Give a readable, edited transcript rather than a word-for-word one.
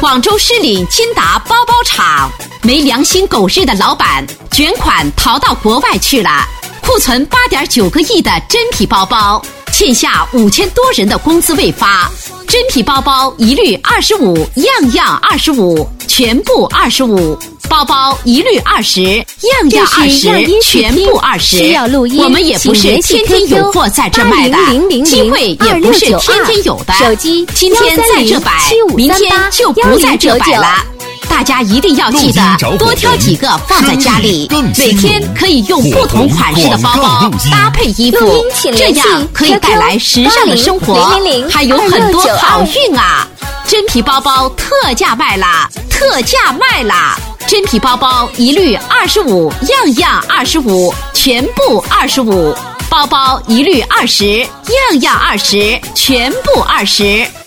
广州狮岭金达包包厂，没良心狗日的老板卷款逃到国外去了，库存8.9个亿的真皮包包，欠下5000多人的工资未发，真皮包包一律25，样样25，全部25。包包一律20，样样20，全部20。我们也不是天天有货在这卖的，机会也不是天天有的。 手机今天在这摆，明天就不在这摆了。大家一定要记得多挑几个放在家里，每天可以用不同款式的包包搭配衣服，这样可以带来时尚的生活，还有很多好运啊！真皮包包特价卖啦，特价卖啦！真皮包包一律25，样样25，全部25。包包一律20，样样20，全部20。